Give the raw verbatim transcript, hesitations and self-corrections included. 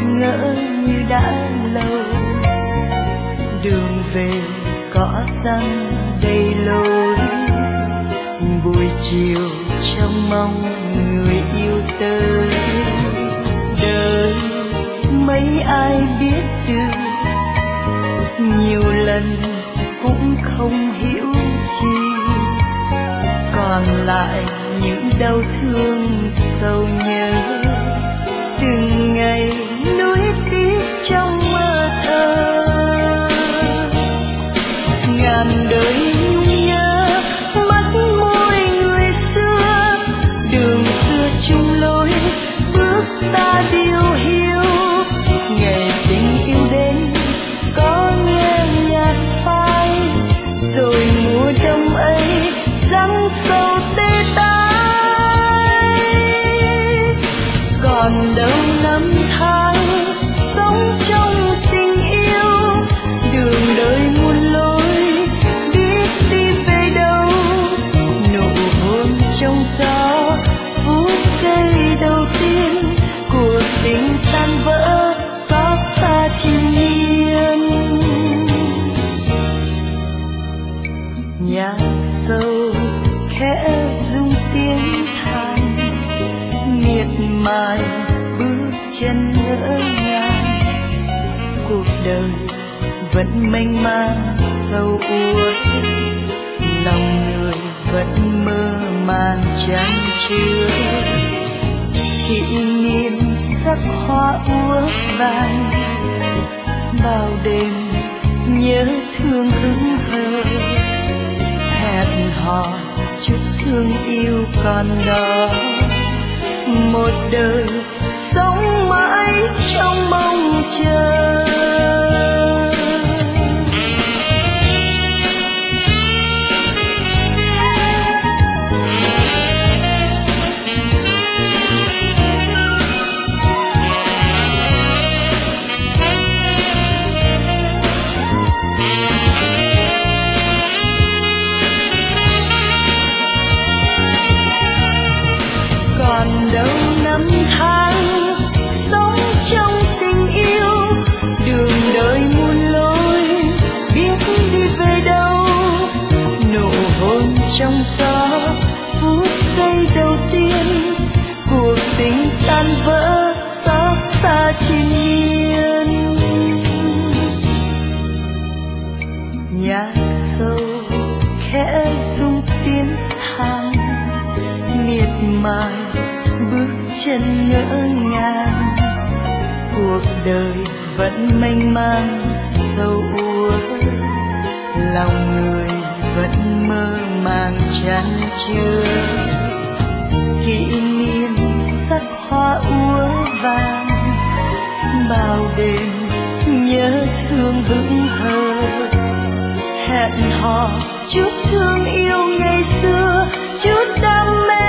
ngỡ như đã lâu. Đường về cỏ xanh đầy lối, buổi chiều trong mong người yêu tới. Đời mấy ai biết được, nhiều lần cũng không hiểu chi, còn lại những đau thương sâu nhớ. Từng ngày nuối tiếc trong mơ thơ, ngàn đời nhung nhớ mắt môi người xưa. Đường xưa chung lối bước ta điều hiu, ngày tình yêu đến có nghe nhạc phai. Rồi mùa đông ấy răng sâu tê tái, còn đâu năm tháng sống trong tình yêu. Đường đời muôn lối biết đi về đâu, nụ hôn trong gió phút giây đầu tiên. Cuộc tình tan vỡ xót xa triền miên, nhạc sâu khẽ rung tiếng than, miệt mài bước chân ngỡ ngàng. Cuộc đời vẫn mênh mang sâu uất, lòng người vẫn mơ màng chan chứa. Kỷ niệm sắc hoa úa vàng, bao đêm nhớ thương hững hờ. Hẹn hò chút thương yêu còn đó, một đời sống mãi trong mong chờ. Còn đâu năm tháng sống trong tình yêu. Đường đời muôn lối biết đi về đâu, nụ hôn trong gió phút giây đầu tiên. Cuộc tình tan vỡ xót xa triền miên, nhạc sâu khẽ rung tiếng than, miệt mài bước chân ngỡ ngàng. Cuộc đời vẫn mênh mang sâu uất, lòng người vẫn mơ màng chan chứa. Kỷ niệm sắc hoa úa vàng, bao đêm nhớ thương vững hờ. Hẹn hò chút thương yêu ngày xưa, chút đam mê